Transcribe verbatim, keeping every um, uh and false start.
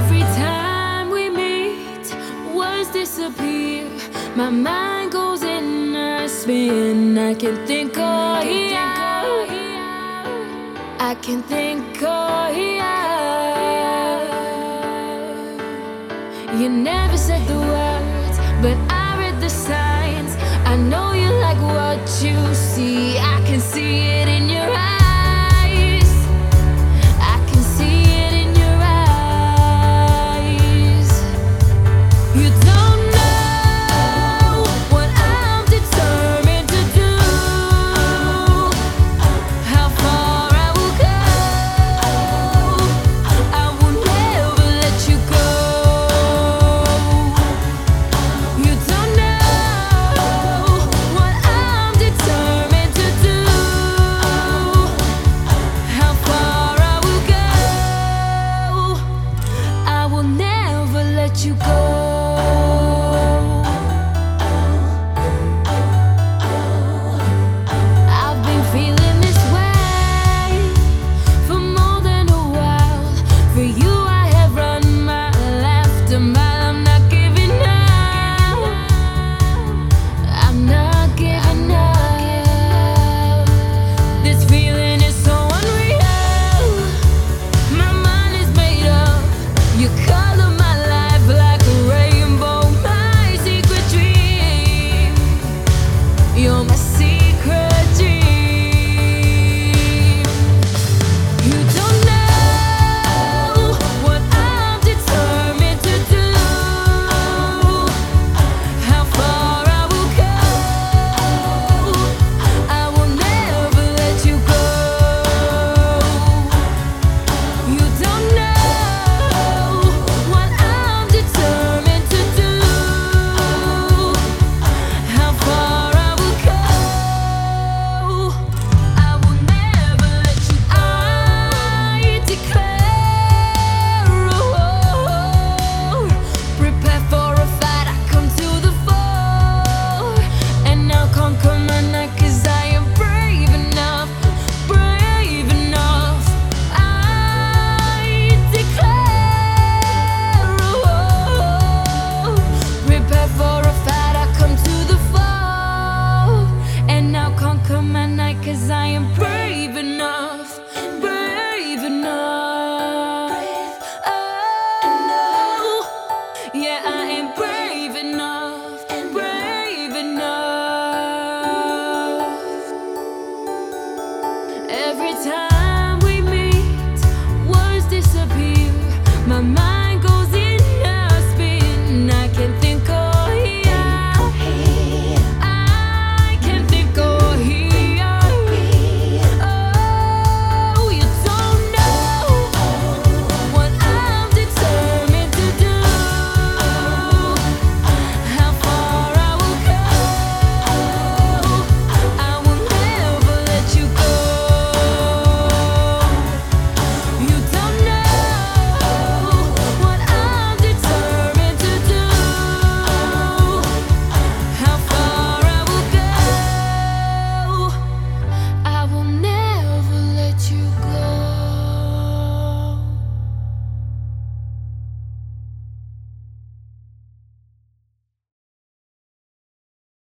Every time we meet, words disappear. My mind goes in a spin. I can think of you. I can think of you. You never said the words, but I read the signs. I know you like what you see. I can see it in your eyes. I can see it in your eyes. You don't know what I'm determined to do, how far I will go. I will never let you go. You don't know what I'm determined to do, how far I will go. I will never let you go.